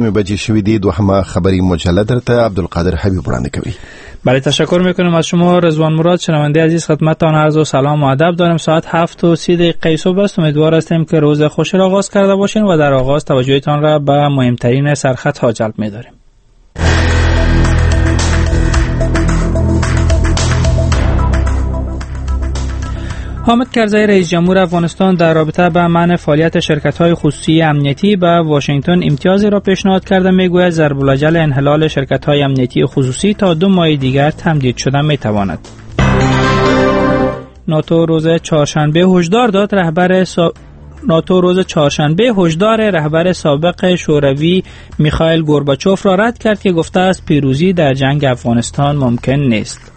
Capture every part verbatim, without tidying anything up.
نیمه بجې شوې دي. دوهمه خبری مجله درته عبدالقادر حبیب وړاندې کوي. بله، تشکر میکنم از شما رضوان مراد. شنونده عزیز، خدمتتان عرض و سلام و ادب دارم. ساعت هفت و سی دقیقه صبح است. امیدوار هستیم که روز خوشی را آغاز کرده باشین و در آغاز توجهتان را به مهمترین سرخطها جلب می‌داریم. حامد کرزی رئیس جمهور افغانستان در رابطه با منع فعالیت شرکت‌های خصوصی امنیتی به واشنگتن امتیازی را پیشنهاد کرده. میگوید ضرب الاجل انحلال شرکت‌های امنیتی خصوصی تا دو ماه دیگر تمدید شده میتواند. ناتو روز چهارشنبه هشدار داد رهبر سا... ناتو روز چهارشنبه هشدار رهبر سابق شوروی میخائیل گورباچوف را رد کرد که گفته است پیروزی در جنگ افغانستان ممکن نیست.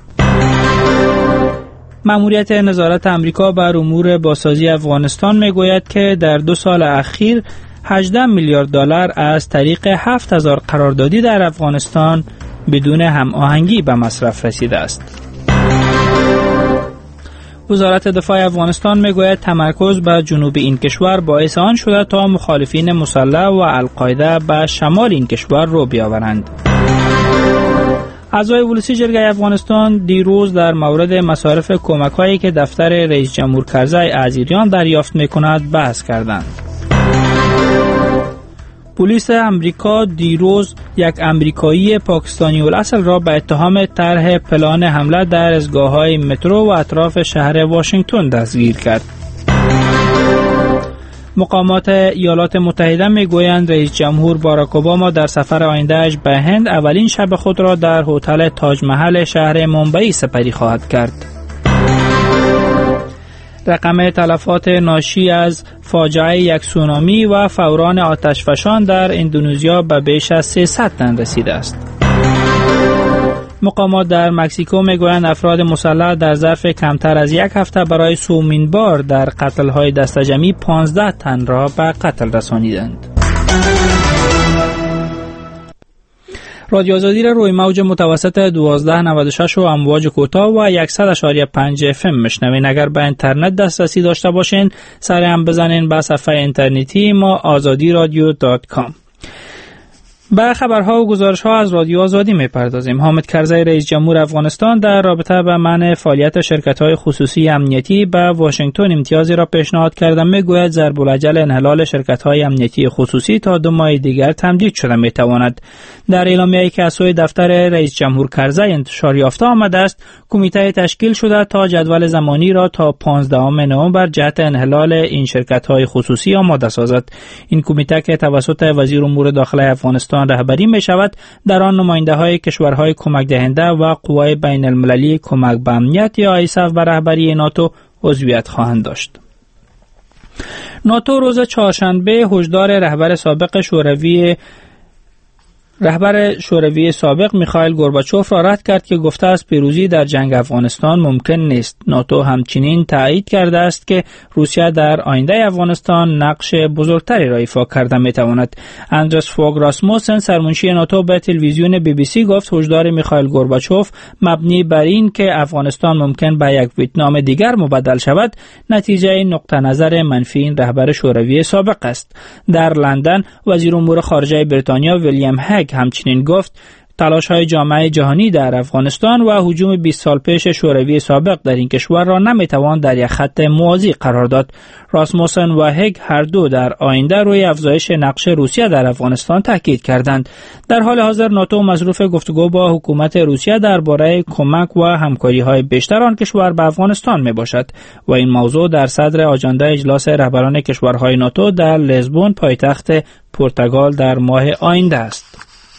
مأموریت نظارت امریکا بر امور بازسازی افغانستان میگوید که در دو سال اخیر هجده میلیارد دلار از طریق هفت هزار قراردادی در افغانستان بدون هماهنگی به مصرف رسیده است. وزارت دفاع افغانستان میگوید تمرکز بر جنوب این کشور باعث آن شده تا مخالفین مسلح و القاعده به شمال این کشور رو بیاورند. اعضای ولسی جرگه افغانستان دیروز در مورد مصارف کمک‌هایی که دفتر رئیس جمهور کرزی از ایران دریافت می‌کند بحث کردند. پلیس امریکا دیروز یک امریکایی پاکستانی الاصل را به اتهام طرح پلان حمله در ایستگاه‌های مترو و اطراف شهر واشنگتن دستگیر کرد. مقامات ایالات متحده میگویند رئیس جمهور باراک اوباما در سفر آینده‌اش به هند اولین شب خود را در هتل تاج محل شهر مومبئی سپری خواهد کرد. رقم تلفات ناشی از فاجعه یک سونامی و فوران آتشفشان در اندونزیا به بیش از سیصد تن رسیده است. مقامات در مکزیکو میگویند افراد مسلح در ظرف کمتر از یک هفته برای سومین بار در قتل‌های دسته‌جمعی پانزده تن را به قتل رسانیدند. رادیو آزادی را روی موج متوسط دوازده نود و شش و امواج کوتاه و صد و یک و پنج اف ام میشنوین. اگر به اینترنت دسترسی داشته باشین سری هم بزنین به صفحه اینترنتی ما آزادی رادیو دات کام. به خبرها و گزارش‌ها از رادیو آزادی می‌پردازیم. حامد کرزی رئیس جمهور افغانستان در رابطه با منع فعالیت شرکت‌های خصوصی امنیتی به واشنگتن امتیازی را پیشنهاد کرده. میگوید ضرب الاجل انحلال شرکت‌های امنیتی خصوصی تا دو ماه دیگر تمدید شده میتواند. در اعلامیه‌ای که از سوی دفتر رئیس جمهور کرزی انتشار یافته آمده است، کمیته تشکیل شده تا جدول زمانی را تا پانزدهم نوامبر جهت انحلال این شرکت‌های خصوصی آماده سازد. این کمیته که توسط وزیر امور داخلی افغانستان رهبری می شود، در آن نماینده های کشورهای کمک دهنده و قوای بین المللی کمک به امنیت یا آیساف به رهبری ناتو عضویت خواهند داشت. ناتو روز چهارشنبه هشدار رهبر سابق شوروی رهبر شوروی سابق میخائیل گورباچوف را رد کرد که گفته است پیروزی در جنگ افغانستان ممکن نیست. ناتو همچنین تایید کرده است که روسیه در آینده افغانستان نقش بزرگتری را ایفا کرده میتواند. اندرس فوگ راسموسن سرمنشی ناتو به تلویزیون بی بی سی گفت هشدار میخائیل گورباچوف مبنی بر این که افغانستان ممکن به یک ویتنام دیگر مبدل شود نتیجه نقطه نظر منفی این رهبر شوروی سابق است. در لندن وزیر امور خارجه بریتانیا ویلیام هگ همچنین گفت تلاش‌های جامعه جهانی در افغانستان و هجوم بیست سال پیش شوروی سابق در این کشور را نمیتوان در یک خط موازی قرار داد. راسموسن و هگ هر دو در آینده روی افزایش نقش روسیه در افغانستان تاکید کردند. در حال حاضر ناتو مصروف گفتگو با حکومت روسیه درباره کمک و همکاری‌های بیشتر آن کشور به افغانستان میباشد و این موضوع در صدر آژانده اجلاس رهبران کشورهای ناتو در لیزبون پایتخت پرتغال در ماه آینده است.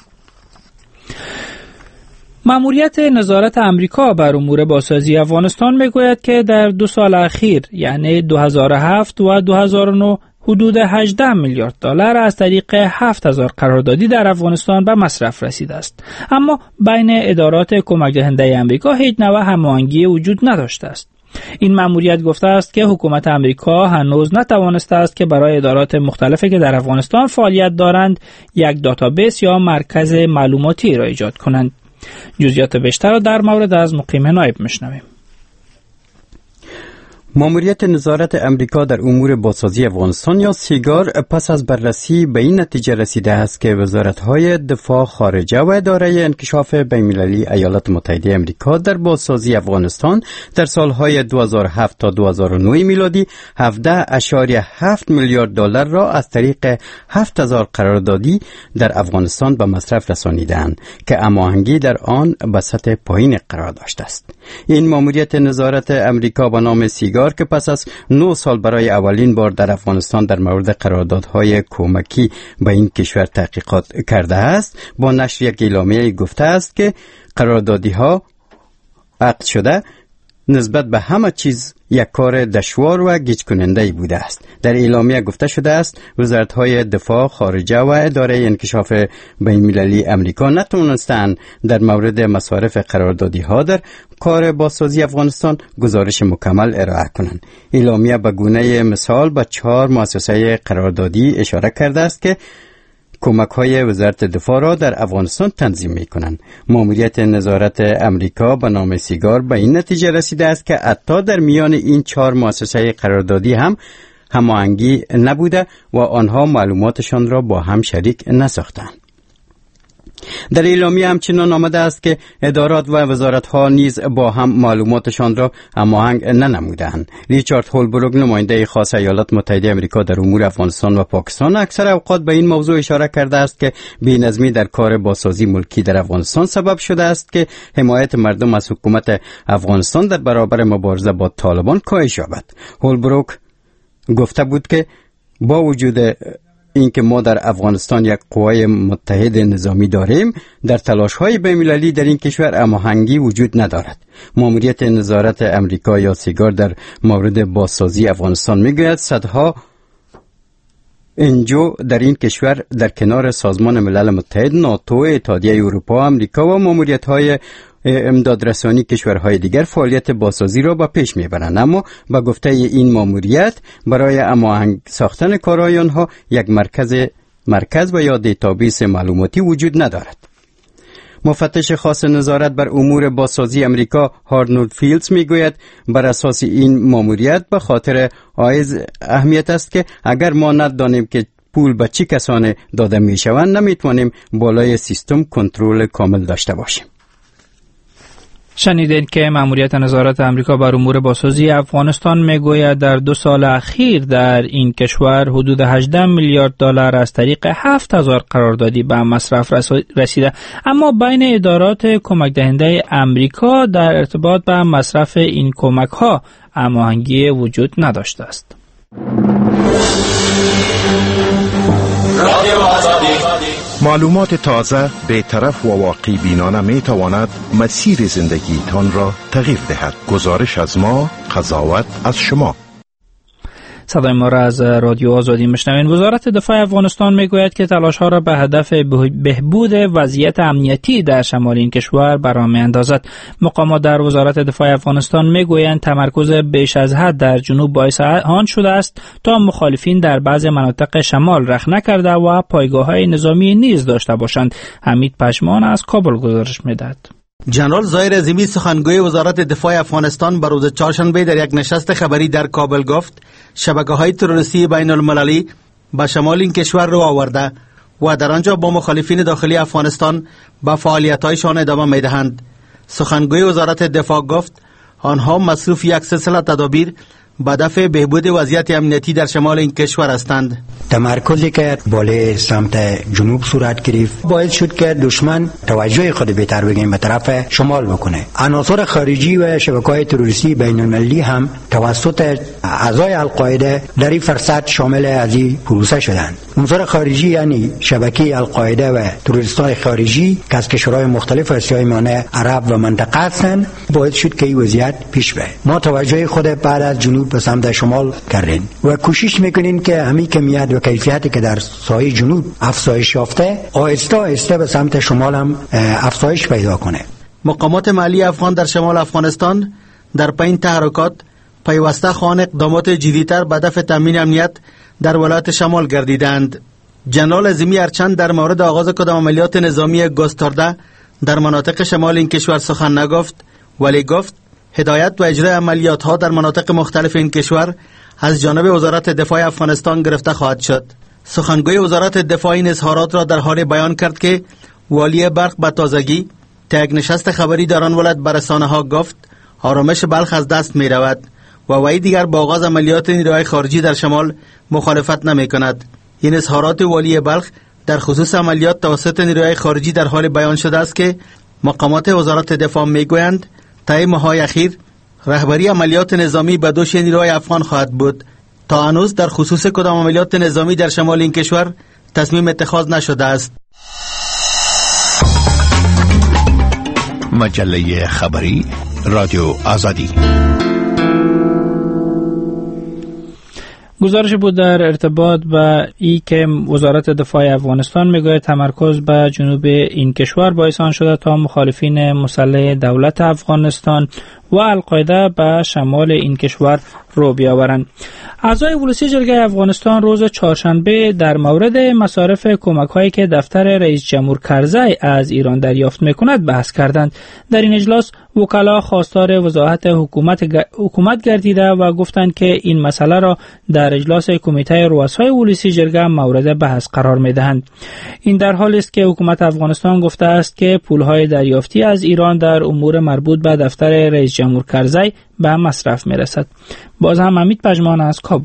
مأموریت نظارت امریکا بر امور بازسازی افغانستان میگوید که در دو سال اخیر یعنی دو هزار و هفت و دو هزار و نه حدود هجده میلیارد دلار از طریق هفت هزار قراردادی در افغانستان به مصرف رسیده است. اما بین ادارات کمک دهنده امریکا هیچ نوع هماهنگی وجود نداشته است. این مأموریت گفته است که حکومت امریکا هنوز نتوانسته است که برای ادارات مختلفی که در افغانستان فعالیت دارند یک دیتابیس یا مرکز معلوماتی را ایجاد کنند. جزئیات بیشتر را در مورد از مقیم نایب میشنویم. ماموریت نظارت امریکا در امور بازسازی افغانستان یا سیگار پس از بررسی به این نتیجه رسیده است که وزارت‌های دفاع، خارجه و اداره انکشاف بین‌المللی ایالات متحده امریکا در بازسازی افغانستان در سالهای دو هزار و هفت تا دو هزار و نه میلادی هفده ممیز هفت میلیارد دلار را از طریق هفت هزار قراردادی در افغانستان به مصرف رسانیدند که هماهنگی در آن به سطح پایین قرار داشته است. این ماموریت نظارت امریکا به نام سیگار که پس از نه سال برای اولین بار در افغانستان در مورد قراردادهای کمکی به این کشور تحقیقات کرده است، با نشر یک اعلامیه گفته است که قراردادی‌ها عقد شده نسبت به همه چیز یک کار دشوار و گیج کننده بوده است. در اعلامیه گفته شده است وزارت‌های دفاع، خارجه و اداره انکشاف بین‌المللی امریکا نتوانستند در مورد مصارف قراردادی‌ها در کار بازسازی افغانستان گزارش مکمل ارائه کنند. اعلامیه به گونه مثال به چهار مؤسسه قراردادی اشاره کرده است که کمک‌های وزارت دفاع را در افغانستان تنظیم می‌کنند. ماموریت نظارت امریکا به نام سیگار به این نتیجه رسیده است که حتی در میان این چهار مؤسسه قراردادی هم هماهنگی نبوده و آنها معلوماتشان را با هم شریک نساختند. در اعلامیه همچنان آمده است که ادارات و وزارت‌ها نیز با هم معلوماتشان را هماهنگ ننمودند. ریچارد هولبروک، نماینده خاص ایالات متحده آمریکا در امور افغانستان و پاکستان، اکثر اوقات به این موضوع اشاره کرده است که بی‌نظمی در کار بازسازی ملکی در افغانستان سبب شده است که حمایت مردم از حکومت افغانستان در برابر مبارزه با طالبان کاهش یابد. هولبروک گفته بود که با وجود اینکه ما در افغانستان یک قوای متحد نظامی داریم، در تلاش‌های بین‌المللی در این کشور هماهنگی وجود ندارد. ماموریت نظارت امریکا یا سیگار در مورد بازسازی افغانستان میگوید صدها انجو در این کشور در کنار سازمان ملل متحد، ناتو، اتحادیه اروپا، امریکا و ماموریت‌های امدادرسانی کشورهای دیگر فعالیت بازسازی را به پیش میبرند، اما با گفته این ماموریت برای هماهنگ ساختن کارهای آنها یک مرکز مرکز و یا دیتابیس معلوماتی وجود ندارد. مفتش خاص نظارت بر امور بازسازی امریکا هارنولد فیلدز میگوید بر اساس این ماموریت به خاطر عایز اهمیت است که اگر ما ندانیم که پول به چه کسان داده میشوند، نمیتوانیم بالای سیستم کنترل کامل داشته باشیم. شنیدین که ماموریت نظارت امریکا بر امور بازسازی افغانستان میگوید در دو سال اخیر در این کشور حدود هجده میلیارد دلار از طریق هفت هزار قراردادی به مصرف رسیده، اما بین ادارات کمک دهنده امریکا در ارتباط به مصرف این کمک ها هماهنگی وجود نداشته است. معلومات تازه، بی‌طرف و واقعی بینانه می تواند مسیر زندگی تان را تغییر دهد. گزارش از ما، قضاوت از شما. صدای ما را از رادیو آزادی میشنوین. وزارت دفاع افغانستان میگوید که تلاش‌ها را به هدف بهبود وضعیت امنیتی در شمال این کشور برآ می‌اندازد. مقامات در وزارت دفاع افغانستان میگویند تمرکز بیش از حد در جنوب باعث آن شده است تا مخالفین در بعضی مناطق شمال رخ نکرده و پایگاه‌های نظامی نیز داشته باشند. حمید پشمان از کابل گزارش می‌دهد. جنرال ظاهر عظیمی، سخنگوی وزارت دفاع افغانستان، به روز چهارشنبه در یک نشست خبری در کابل گفت شبکه‌های تروریستی بین المللی به شمال این کشور رو آورده و در آنجا با مخالفین داخلی افغانستان به فعالیت‌هایشان ادامه می‌دهند. سخنگوی وزارت دفاع گفت آنها مصروف یک سلسله تدابیر به دفع بهبود وضعیت امنیتی در شمال این کشور هستند. تمرکزی که بالای سمت جنوب صورت گرفت باعث شد که دشمن توجه خود بهتر بگیم به طرف شمال بکنه. عناصر خارجی و شبکه‌های تروریستی بین المللی هم توسط اعضای القاعده در این فرصت شامل از این پروسه شدند. عناصر خارجی یعنی شبکه القاعده و تروریستان خارجی که از کشورهای مختلف آسیای میانه، عرب و منطقه هستند، باعث شد که این وضعیت پیش بره. ما توجه خود بعد از جنوب به سمت شمال کردیم و کوشش میکنیم که همین کمیت و کیفیتی که در ساحل جنوب افزایش یافته آهسته آهسته به سمت شمال هم افزایش پیدا کنه. مقامات محلی افغان در شمال افغانستان در پایین تحرکات پیوسته خوان اقدامات جدی‌تر به دفع تامین امنیت در ولایت شمال گردیدند. جنرال عظیمی هرچند در مورد آغاز کدام عملیات نظامی گسترده در مناطق شمال این کشور سخن نگفت، ولی گفت هدایت و اجرای عملیات ها در مناطق مختلف این کشور از جانب وزارت دفاع افغانستان گرفته خواهد شد. سخنگوی وزارت دفاع این اظهارات را در حال بیان کرد که والی بلخ به تازگی تا یک نشست خبری در آن ولایت به رسانه‌ها گفت آرامش بلخ از دست می رود و وی دیگر با آغاز عملیات نیروهای خارجی در شمال مخالفت نمی کند. این اظهارات والی بلخ در خصوص عملیات توسط نیروهای خارجی در حال بیان شده است که مقامات وزارت دفاع می گویند طی ماه‌های اخیر رهبری عملیات نظامی به دوش نیروهای افغان خواهد بود. تا هنوز در خصوص کدام عملیات نظامی در شمال این کشور تصمیم اتخاذ نشده است. مجله خبری رادیو آزادی. گزارش بود در ارتباط با ای که وزارت دفاع افغانستان میگوید تمرکز به جنوب این کشور باعث آن شده تا مخالفین مسلح دولت افغانستان و القاعده به شمال این کشور رو بیاورند. اعضای ولسی جرگه افغانستان روز چهارشنبه در مورد مصارف کمک‌هایی که دفتر رئیس جمهور کرزی از ایران دریافت می‌کند بحث کردند. در این اجلاس وکلا خواستار وضاحت حکومت حکومت گردیده و گفتند که این مسئله را در اجلاس کمیته رؤسای ولسی جرگه مورد بحث قرار می‌دهند. این در حالی است که حکومت افغانستان گفته است که پول‌های دریافتی از ایران در امور مربوط به دفتر رئیس جمهور کرزی به مصرف می‌رسد. باز هم امید پژمان از کابل.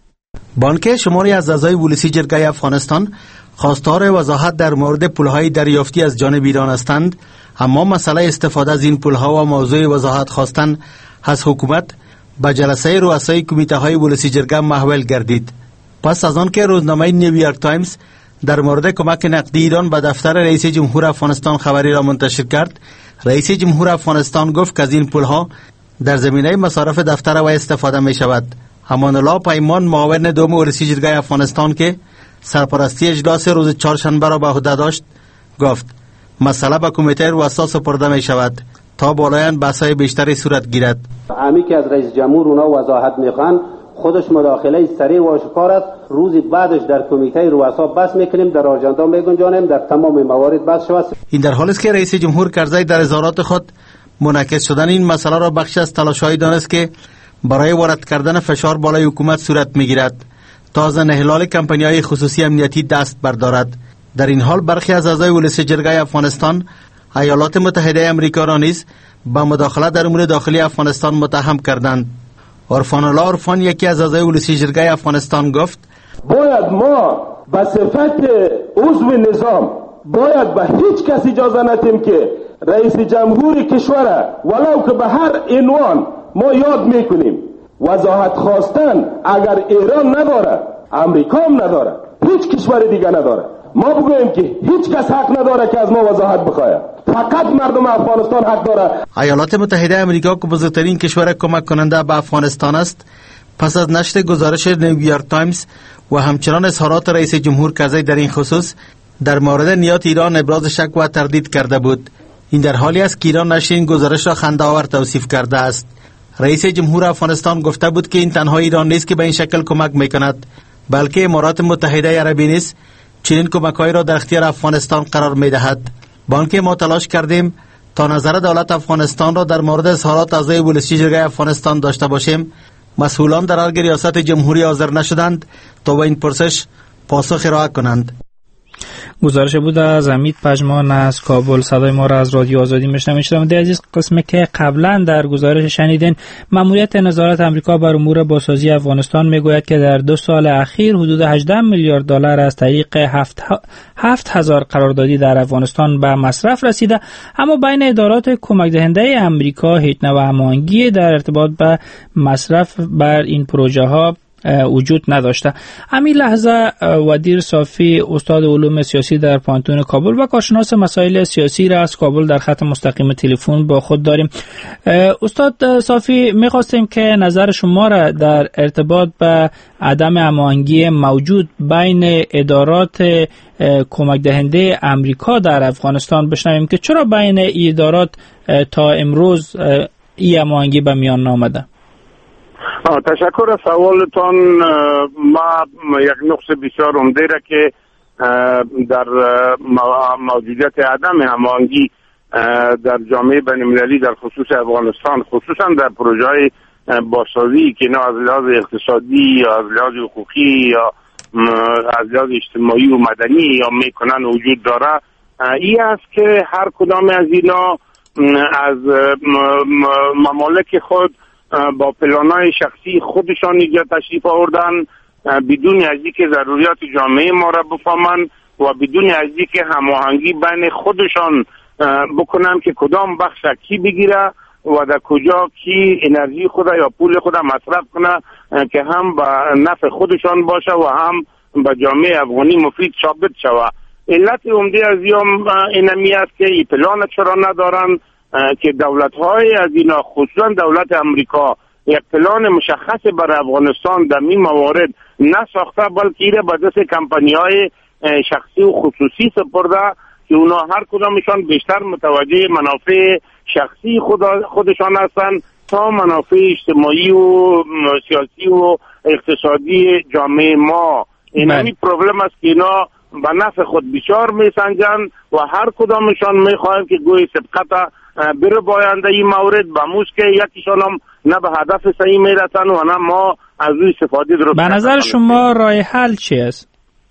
بانک شماری از اعضای ولسی جرگه افغانستان خواستار وضاحت در مورد پول‌های دریافتی از جانب ایران هستند، اما مسئله استفاده از این پول‌ها و موضوع وضاحت خواستن از حکومت به جلسه رؤسای کمیته‌های ولسی جرگه محول گردید. پس از آن که روزنامه نیویورک تایمز در مورد کمک نقدی ایران به دفتر رئیس جمهور افغانستان خبری را منتشر کرد، رئیس جمهور افغانستان گفت که از این پول‌ها در زمینه مصارف دفتر و استفاده می شود. امان الله پیمان معاون دوم ولسی جرگه افغانستان که سرپرستی اجلاس روز چهارشنبه را به عهده داشت گفت مسئله به کمیته رؤسا سپرده می شود تا بالایان بحث‌های بیشتری صورت گیرد. همی که از رئیس جمهور اونا وضاحت میخوان خودش مداخله سریع و آشکار است. روزی بعدش در کمیته رؤسا بحث میکنیم، در آژاندا میگنجانیم، در تمام موارد بحث شود. این در حالی است که رئیس جمهور کرزی در اظهارات خود منعکس شدن این مسئله را بخش از تلاش‌های دانست که برای وارد کردن فشار بالای حکومت صورت میگیرد تا از انحلال کمپانی‌های خصوصی امنیتی دست بردارد. در این حال برخی از اعضای ولسی جرگه افغانستان ایالات متحده آمریکا را نیز به مداخله در امور داخلی افغانستان متهم کردند. عرفان الله عرفان یکی از اعضای ولسی جرگه افغانستان گفت باید ما به صفت عضو نظام باید به هیچ کس اجازه ندیم که رئیس جمهور کشور ولو که به هر عنوان ما یاد میکنیم وضاحت خواستن اگر ایران نداره امریکا هم نداره هیچ کشور دیگه نداره، ما بگوییم که هیچ کس حق نداره که از ما وضاحت بخواه، فقط مردم افغانستان حق داره. ایالات متحده آمریکا که بزرگترین کشور کمک کننده به افغانستان است پس از نشر گزارش نیویورک تایمز و همچنان اظهارات رئیس جمهور کرزی در این خصوص در مورد نیات ایران ابراز شک و تردید کرده بود. این در حالی است که ایران نشر این گزارش را خنده‌آور توصیف کرده است. رئیس جمهور افغانستان گفته بود که این تنها ایران نیست که به این شکل کمک میکند، بلکه امارات متحده عربی نیز چنین کمک‌هایی را در اختیار افغانستان قرار می‌دهد. بانک ما تلاش کردیم تا نظر دولت افغانستان را در مورد اظهارات اعضای ولسی جرگه افغانستان داشته باشیم. مسئولان در ارگ ریاست جمهوری حاضر نشدند تا به این پرسش پاسخ ارائه کنند. گزارش بود از امید پژمان از کابل. صدای ما را از رادیو آزادی میشنوید. شنوندگان عزیز، قسمی که قبلا در گزارش شنیدین، مأموریت نظارت آمریکا بر امور بازسازی افغانستان میگوید که در دو سال اخیر حدود هجده میلیارد دلار از طریق هفت هفت هزار قراردادی در افغانستان به مصرف رسیده، اما بین ادارات کمک دهنده آمریکا هیچ نوع هماهنگی در ارتباط به مصرف بر این پروژه ها وجود نداشته. همین لحظه ودیر صافی، استاد علوم سیاسی در پانتون کابل و کارشناس مسائل سیاسی را از کابل در خط مستقیم تلفن با خود داریم. استاد صافی، می‌خواستیم که نظر شما را در ارتباط به عدم هماهنگی موجود بین ادارات کمک دهنده امریکا در افغانستان بشنویم که چرا بین این ادارات تا امروز این هماهنگی به میان نامده. تشکر از سوالتان. ما یک نقص بسیار عمده را که در موجودیت عدم هماهنگی در جامعه بین‌المللی در خصوص افغانستان، خصوصا در پروژه های بازسازی که نه از لحاظ اقتصادی یا از لحاظ حقوقی یا از لحاظ اجتماعی و مدنی یا میکنن وجود داره، این است که هر کدام از اینا از ممالک خود با پلانای شخصی خودشان اینجا تشریف آوردن، بدون از اینکه ضروریات جامعه ما را بفهمن و بدون از اینکه هماهنگی بین خودشان بکنن که کدام بخش کی بگیره و در کجا کی انرژی خود یا پول خود مصرف کنه که هم به نفع خودشان باشه و هم به جامعه افغانی مفید ثابت شود. علت عمده از اینمی است که این پلان چرا ندارن که دولت‌های از اینا خصوصا دولت امریکا یک پلان مشخص برای افغانستان در این موارد نساخته، بلکه ایره به دست کمپانی‌های شخصی و خصوصی سپرده که اونا هر کدامشان بیشتر متوجه منافع شخصی خود خودشان هستند تا منافع اجتماعی و سیاسی و اقتصادی جامعه ما. این همین پروبلم است که اینا به نفع خود بسیار میسنجن و هر کدامشان میخواهند که گوی سبقت بره باینده این مورد بموز که یکیشان هم نه به هدف صحیح میرسن و نه ما از روی استفاده درست. به نظر شما راه حل چی است؟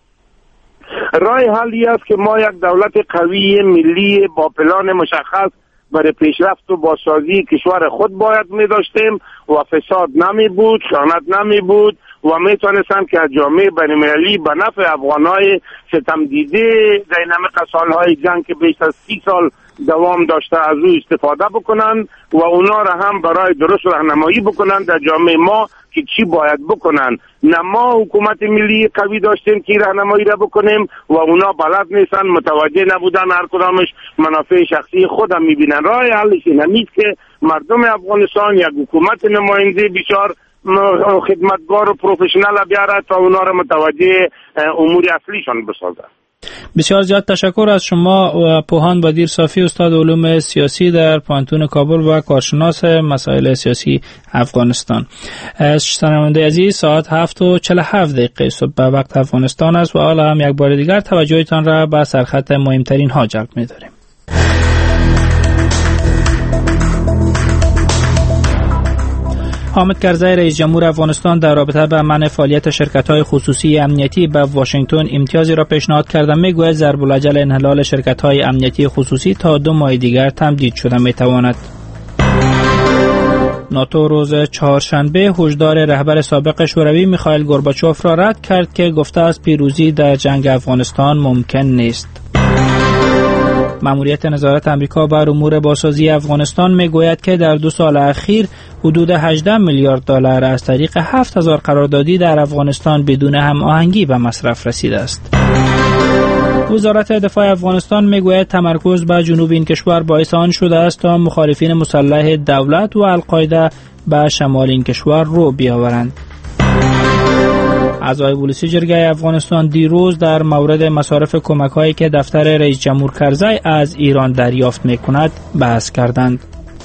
راه حلی است که ما یک دولت قوی ملی با پلان مشخص برای پیشرفت و بازسازی کشور خود باید می داشتیم و فساد نمی بود، خیانت نمی بود و می تونستن که از جامعه بین‌المللی به نفع افغانای ستم دیده در نمق سالهای جنگ که بیش از سی سال دوام داشته از او استفاده بکنن و اونا را هم برای درست راهنمایی بکنن در جامعه ما که چی باید بکنن. نه ما حکومت ملی قوی داشتیم که راهنمایی را بکنیم و اونا بلد نیستن، متوجه نبودن، هر کدامش منافع شخصی خودم میبینن. راه حلش اینه که مردم افغانستان یک حکومت نماینده بسیار خدمتگار و پروفشنال بیاره تا اونا را متوجه امور اصلیشان بسازه. بسیار زیاد تشکر از شما پوهان بدیر صافی، استاد علوم سیاسی در پانتون کابل و کارشناس مسائل سیاسی افغانستان. شنونده عزیز، ساعت هفت و چهل و هفت دقیقه صبح به وقت افغانستان است و حالا هم یک بار دیگر توجهتان را به سرخط مهمترین ها جلب می‌داریم. حامد کرزی رئیس جمهور افغانستان در رابطه با منع فعالیت شرکت‌های خصوصی امنیتی به واشنگتن امتیازی را پیشنهاد کرده. میگوید ضرب الاجل انحلال شرکت‌های امنیتی خصوصی تا دو ماه دیگر تمدید شده میتواند. ناتو روز چهارشنبه هشدار رهبر سابق شوروی میخائیل گورباچوف را رد کرد که گفته است پیروزی در جنگ افغانستان ممکن نیست. مأموریت نظارت آمریکا بر امور بازسازی افغانستان میگوید که در دو سال اخیر حدود هجده میلیارد دلار از طریق هفت هزار قراردادی در افغانستان بدون هماهنگی به مصرف رسیده است. وزارت دفاع افغانستان میگوید تمرکز بر جنوب این کشور باعث آن شده است تا مخالفین مسلح دولت و القاعده به شمال این کشور رو بیاورند. اعضای پلیس جرگه افغانستان دیروز در مورد مصارف کمک‌هایی که دفتر رئیس جمهور کرزی از ایران دریافت می‌کند بحث کردند.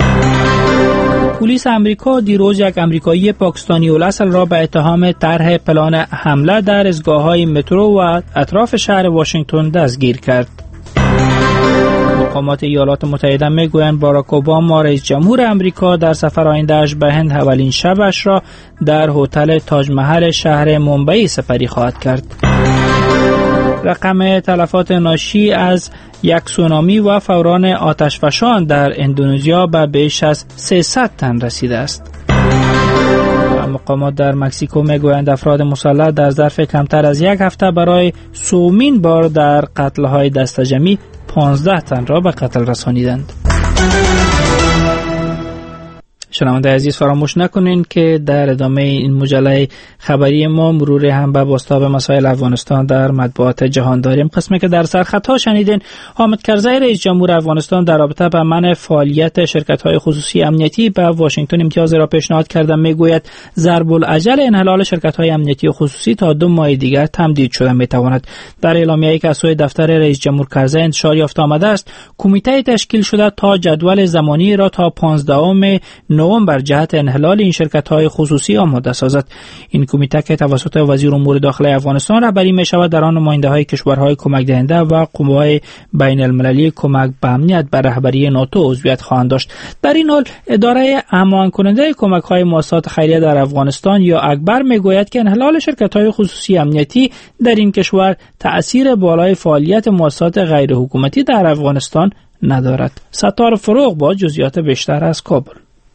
پلیس امریکا دیروز یک امریکایی پاکستانی الاصل را به اتهام طرح پلان حمله در ایستگاه‌های مترو و اطراف شهر واشنگتن دستگیر کرد. مقامات ایالات متحده میگویند باراک اوباما رئیس جمهور امریکا در سفر آینده‌اش به هند اولین شبش را در هتل تاج محل شهر مومبئی سپری خواهد کرد. رقم تلفات ناشی از یک سونامی و فوران آتشفشان در اندونزیا به بیش از سیصد تن رسیده است. مقامات در مکزیکو میگویند افراد مسلح در ظرف کمتر از یک هفته برای سومین بار در قتل‌های دسته‌جمعی پانزده تن را به قتل رسانیدند. شنونده عزیز، فراموش نکنین که در ادامه این مجله خبری ما مرور هم به بازتاب مسائل افغانستان در مطبوعات جهان داریم. قسمی که در سرخط ها شنیدین، حامد کرزی رئیس جمهور افغانستان در رابطه با منع فعالیت شرکت‌های خصوصی امنیتی به واشنگتن امتیاز را پیشنهاد کرده. میگوید ضرب الاجل انحلال شرکت‌های امنیتی خصوصی تا دو ماه دیگر تمدید شده میتواند. در اعلامیه‌ای که از سوی دفتر رئیس جمهور کرزی انتشار یافته آمده است، کمیته تشکیل شده تا جدول زمانی را تا پانزدهم نوامبر نوامبر جهت انحلال این شرکت‌های خصوصی آماده سازد. این کمیته که توسط وزیر امور داخلی افغانستان رهبری می‌شود در آن نماینده‌های کشورهای کمک دهنده و قوای بین المللی کمک به امنیت بر رهبری ناتو عضویت خواهند داشت. در این حال اداره هماهنگ کننده کمک‌های مؤسسات خیریه در افغانستان یا اکبر میگوید که انحلال شرکت‌های خصوصی امنیتی در این کشور تأثیر بالای فعالیت مؤسسات غیر حکومتی در افغانستان ندارد. ستار فروغ با جزئیات بیشتر از کابل.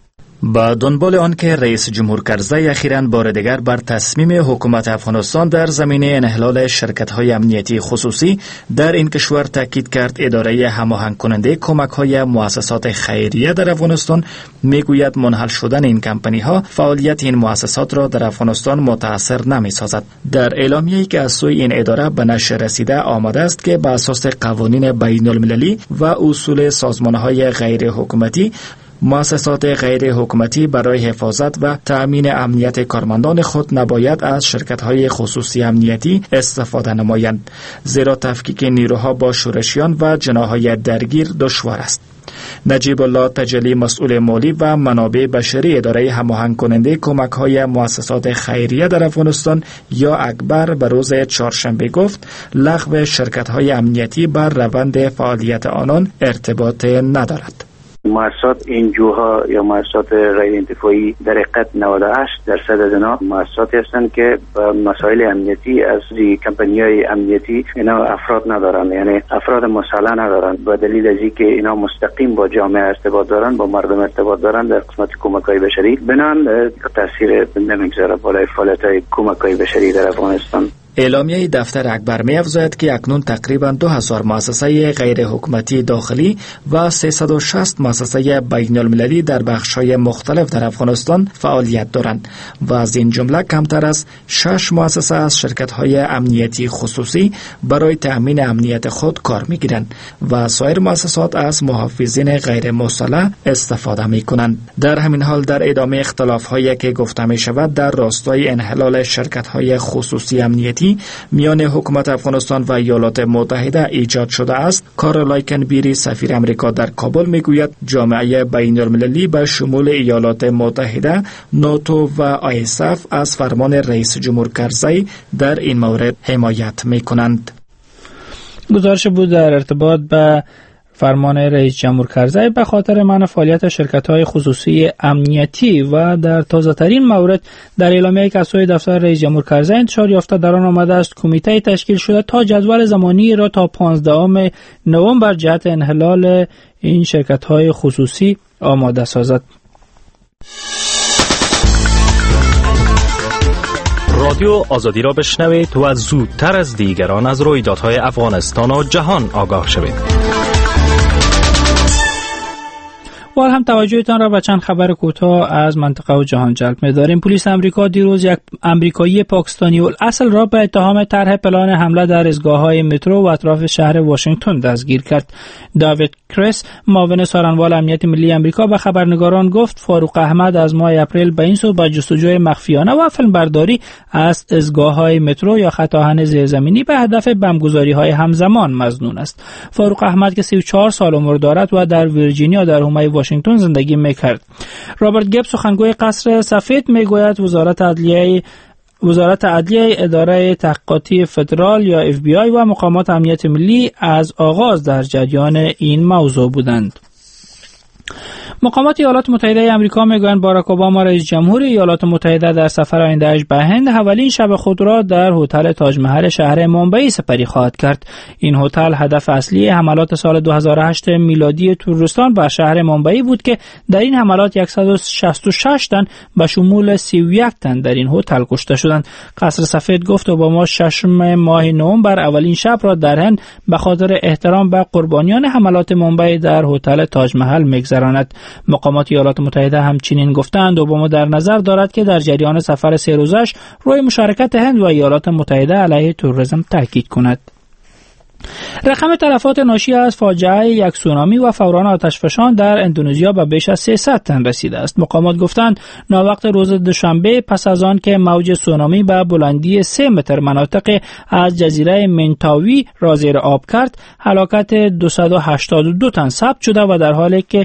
با دنبال آن که رئیس جمهور کرزی اخیراً بار دیگر بر تصمیم حکومت افغانستان در زمینه انحلال شرکت‌های امنیتی خصوصی در این کشور تاکید کرد، اداره هماهنگ کننده کمک‌های مؤسسات خیریه در افغانستان میگوید منحل شدن این کمپانی‌ها فعالیت این مؤسسات را در افغانستان متأثر نمی‌سازد. در اعلامیه‌ای که از سوی این اداره به نشر رسیده آمده است که بر اساس قوانین بین‌المللی و اصول سازمان‌های غیر حکومتی، مؤسسات غیر حکومتی برای حفاظت و تأمین امنیت کارمندان خود نباید از شرکت‌های خصوصی امنیتی استفاده نمایند، زیرا تفکیک نیروها با شورشیان و جناح‌های درگیر دشوار است. نجیب الله تجلی، مسئول مالی و منابع بشری اداره هماهنگ کننده کمک‌های مؤسسات خیریه در افغانستان یا اکبر، به روز چهارشنبه گفت لغو شرکت‌های امنیتی بر روند فعالیت آنان ارتباط ندارد. مؤسسات انجوها یا مؤسسات غیر انتفاعی در حقیقت نود و هشت درصد از اینا مؤسساتی هستند که با مسائل امنیتی از کمپانی‌های امنیتی اینا افراد ندارند، یعنی افراد مسلح ندارند، به دلیل از اینکه اینا مستقیم با جامعه ارتباط دارند، با مردم ارتباط دارند در قسمت کمک‌های بشری، بنان تاثیر نمیگذاره بالای فعالیت‌های کمک‌های بشری در افغانستان. اعلامیه دفتر اکبر می افزاید که اکنون تقریباً دو هزار مؤسسه غیر حکومتی داخلی و سیصد و شصت مؤسسه بین المللی در بخش‌های مختلف در افغانستان فعالیت دارند و از این جمله کمتر از شش مؤسسه از شرکت‌های امنیتی خصوصی برای تأمین امنیت خود کار می‌گیرند و سایر مؤسسات از محافظین غیر مسلح استفاده می‌کنند. در همین حال در ادامه اختلاف‌هایی که گفته می‌شود در راستای انحلال شرکت‌های خصوصی امنیتی میان حکومت افغانستان و ایالات متحده ایجاد شده است، کارولای کنبیری، سفیر امریکا در کابل میگوید جامعه بین المللی به شمول ایالات متحده، ناتو و آیسف از فرمان رئیس جمهور کرزی در این مورد حمایت میکنند. گزارش بود در ارتباط به فرمان رئیس جمهور کرزی به خاطر منع فعالیت شرکت‌های خصوصی امنیتی و در تازه‌ترین مورد در اعلامیه‌ای که از سوی دفتر رئیس جمهور کرزی انتشار یافته در آن آمده است کمیته تشکیل شده تا جدول زمانی را تا پانزدهم نوامبر جهت انحلال این شرکت‌های خصوصی آماده سازد. رادیو آزادی را بشنوید و زودتر از دیگران از رویدادهای افغانستان و جهان آگاه شوید. و هم توجهتان را به چند خبر کوتاه از منطقه و جهان جلب می‌داریم. پلیس امریکا دیروز یک امریکایی پاکستانی الاصل را به اتهام طرح پلان حمله در ایستگاه‌های مترو و اطراف شهر واشنگتن دستگیر کرد. داوید کرس، معاون سارنوال امنیت ملی امریکا، به خبرنگاران گفت فاروق احمد از ماه اپریل به این سو به جستجوی مخفیانه و فیلمبرداری از ایستگاه‌های مترو یا خط آهن زیرزمینی به هدف بمبگذاری‌های همزمان مظنون است. فاروق احمد که سی و چهار سال عمر دارد و در ویرجینیا در حومه واشنگتن زندگی میکرد. رابرت گیب، سخنگوی قصر سفید، میگوید وزارت عدلیه وزارت عدلیه، اداره تحقیقاتی فدرال یا اف بی آی و مقامات امنیت ملی از آغاز در جریان این موضوع بودند. مقامات ایالات متحده آمریکا میگویند باراک اوباما رئیس جمهور ایالات متحده در سفر آینده‌اش به هند اولین شب خود را در هتل تاج محل شهر مومبئی سپری خواهد کرد. این هتل هدف اصلی حملات سال دو هزار و هشت میلادی تروریستان بر شهر مومبئی بود که در این حملات صد و شصت و شش تن به شمول سی و یک تن در این هتل کشته شدند. قصر سفید گفت اوباما ششم ماه نوامبر اولین شب را در هند به خاطر احترام به قربانیان حملات مومبئی در هتل تاج محل می‌گذراند. مقامات ایالات متحده همچنین گفتند اوباما در نظر دارد که در جریان سفر سه روزش روی مشارکت هند و ایالات متحده علیه تروریسم تاکید کند. رقم تلفات ناشی از فاجعه یک سونامی و فوران آتشفشان در اندونزیا به بیش از سیصد تن رسیده است. مقامات گفتند ناوقت روز دوشنبه پس از آن که موج سونامی به بلندی سه متر مناطق از جزیره منتاوی را زیر آب کرد، هلاکت دویست و هشتاد و دو تن ثبت شده و در حالی که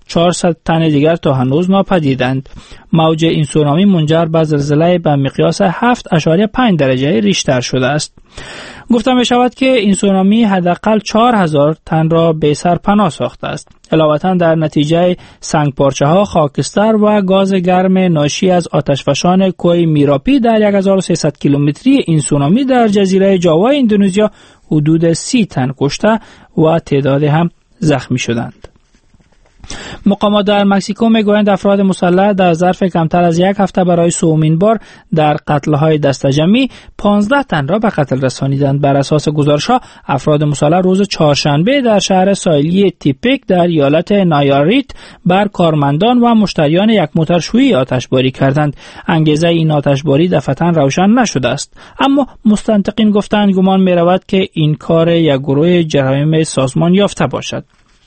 چهارصد تن دیگر تا هنوز ناپدیدند. موج این سونامی منجر به زلزله به مقیاس هفت اشاریه پنج درجه ریشتر شده است. گفته می شود که این سونامی حداقل چهار هزار تن را به سر پناه ساخته است. علاوه در نتیجه سنگ پارچه ها، خاکستر و گاز گرم ناشی از آتشفشان کوه میراپی در هزار و سیصد کیلومتری این سونامی در جزیره جاوا اندونزیا حدود سی تن کشته و تعدادی هم زخمی شدند. مقامات در مکزیکو میگویند افراد مسلح در ظرف کمتر از یک هفته برای سومین بار در قتل‌های دستجمعی پانزده تن را به قتل رسانیدند. بر اساس گزارش‌ها افراد مسلح روز چهارشنبه در شهر ساحلی تیپک در ایالت نایاریت بر کارمندان و مشتریان یک موتورشویی آتشباری کردند. انگیزه این آتشباری دفعتاً روشن نشده است، اما مستنطقین گفتند گمان می‌رود که این کار یک گروه جرایم سازمان یافته باشد.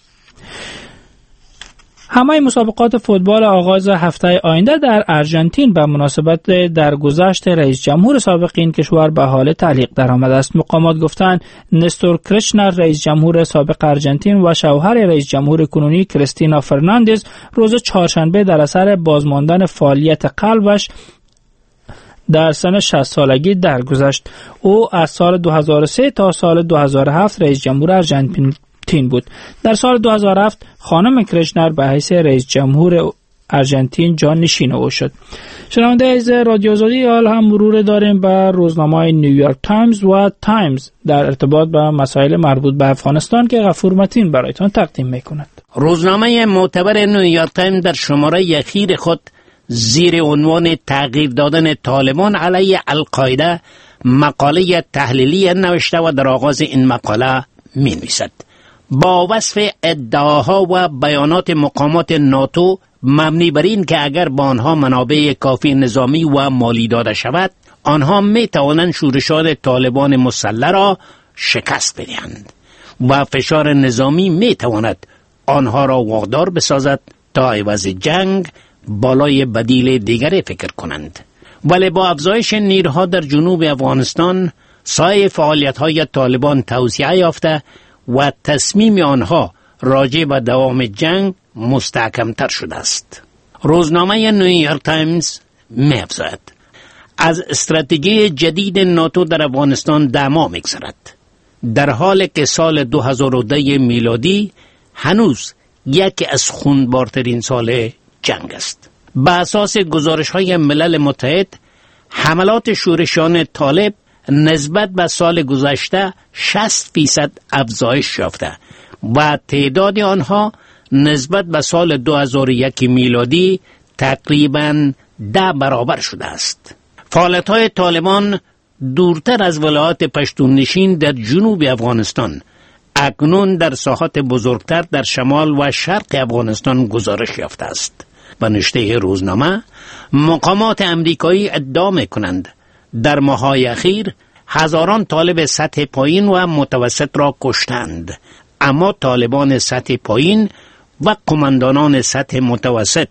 همه مسابقات فوتبال آغاز هفته آینده در آرژانتین به مناسبت درگذشت رئیس جمهور سابق این کشور به حال تعلیق درآمده است. مقامات گفتند نستور کرشنر رئیس جمهور سابق آرژانتین و شوهر رئیس جمهور کنونی کریستینا فرناندز روز چهارشنبه در اثر بازماندن فعالیت قلبش در سن شصت سالگی درگذشت. او از سال دو هزار و سه تا سال دو هزار و هفت رئیس جمهور آرژانتین بود. در سال دو هزار و هفت خانم کرشنر به حیث رئیس جمهور آرژانتین جانشین او شد. شنونده از رادیو آزادی، حال هم مرور داریم به روزنامه نیویورک تایمز و تایمز در ارتباط با مسائل مربوط به افغانستان که غفور متین برایتان تقدیم میکند. روزنامه معتبر نیویورک تایمز در شماره اخیر خود زیر عنوان تغییر دادن طالبان علیه القاعده مقاله تحلیلی نوشته و در آغاز این مقاله می نویسد: با وصف ادعاها و بیانات مقامات ناتو مبنی بر این که اگر با آنها منابع کافی نظامی و مالی داده شود، آنها می توانند شورشات طالبان مسلح را شکست بدهند و فشار نظامی می تواند آنها را واقدار بسازد تا عوض جنگ بالای بدیل دیگری فکر کنند. ولی با افزایش نیروها در جنوب افغانستان، سایر فعالیت‌های طالبان توسعه یافته و تصمیم آنها راجع به دوام جنگ مستحکم‌تر شده است. روزنامه نیویورک تایمز می‌افزاید: از استراتژی جدید ناتو در افغانستان دما می‌گذرد، در حالی که سال دو هزار و ده میلادی هنوز یکی از خونبارترین سال جنگ است. به اساس گزارش‌های ملل متحد، حملات شورشیان طالب نسبت به سال گذشته شصت فیصد افزایش یافته و تعداد آنها نسبت به سال دو هزار و یک میلادی تقریباً ده برابر شده است. فعالیت‌های طالبان دورتر از ولایات پشتون نشین در جنوب افغانستان اکنون در ساحات بزرگتر در شمال و شرق افغانستان گزارش یافته است. به نشته روزنامه، مقامات امریکایی ادعا می‌کنند در ماه‌های اخیر هزاران طالب سطح پایین و متوسط را کشتند، اما طالبان سطح پایین و قماندانان سطح متوسط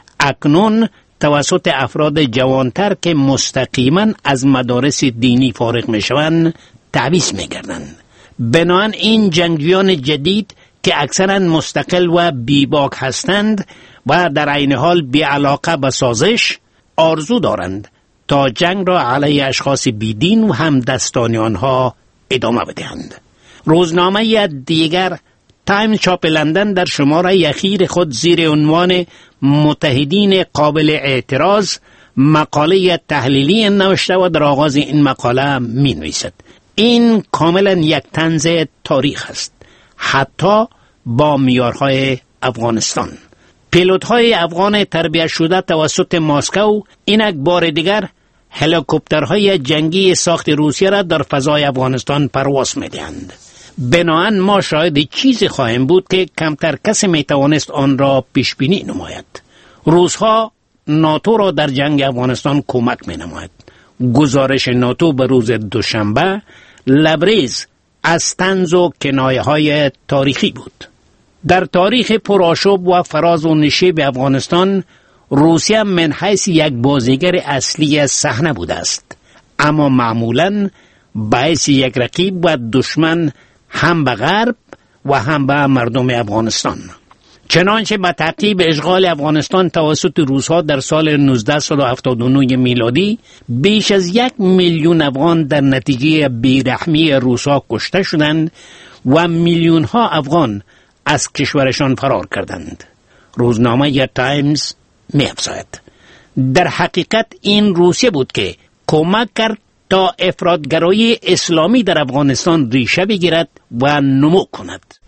اکنون توسط افراد جوانتر که مستقیما از مدارس دینی فارغ میشوند تعویض میگردند. بنابراین این جنگجویان جدید که اکثرا مستقل و بیباک هستند و در عین حال بی علاقه به سازش، آرزو دارند تا جنگ را علیه اشخاص بیدین و هم دستانی آنها ادامه بدهند. روزنامه دیگر تایمز چاپ لندن در شماره اخیر خود زیر عنوان متحدین قابل اعتراض مقاله تحلیلی نوشته و در آغاز این مقاله می نویسد: این کاملا یک طنز تاریخ است، حتی با معیارهای افغانستان. پیلوت‌های افغان تربیت شده توسط مسکو اینک بار دیگر هلیکوپترهای جنگی ساخت روسیه را در فضای افغانستان پرواز می‌دهند. بنابراین ما شاهد چیزی خواهیم بود که کمتر کسی میتوانست آن را پیش بینی نماید. روزها ناتو را در جنگ افغانستان کمک می نماید. گزارش ناتو به روز دوشنبه لبریز از طنز و کنایه های تاریخی بود. در تاریخ پرآشوب و فراز و نشیب افغانستان، روسیه من حیث یک بازیگر اصلی صحنه بوده است، اما معمولاً به حیث یک رقیب و دشمن هم به غرب و هم به مردم افغانستان. چنانچه با تعقیب اشغال افغانستان توسط روس‌ها در سال نوزده هفتاد و نه میلادی بیش از یک میلیون افغان در نتیجه بیرحمی روس‌ها کشته شدند و میلیون ها افغان از کشورشان فرار کردند. روزنامه تایمز می افزاید در حقیقت این روسیه بود که کمک کرد تا افراطگرایی اسلامی در افغانستان ریشه بگیرد و نمو کند.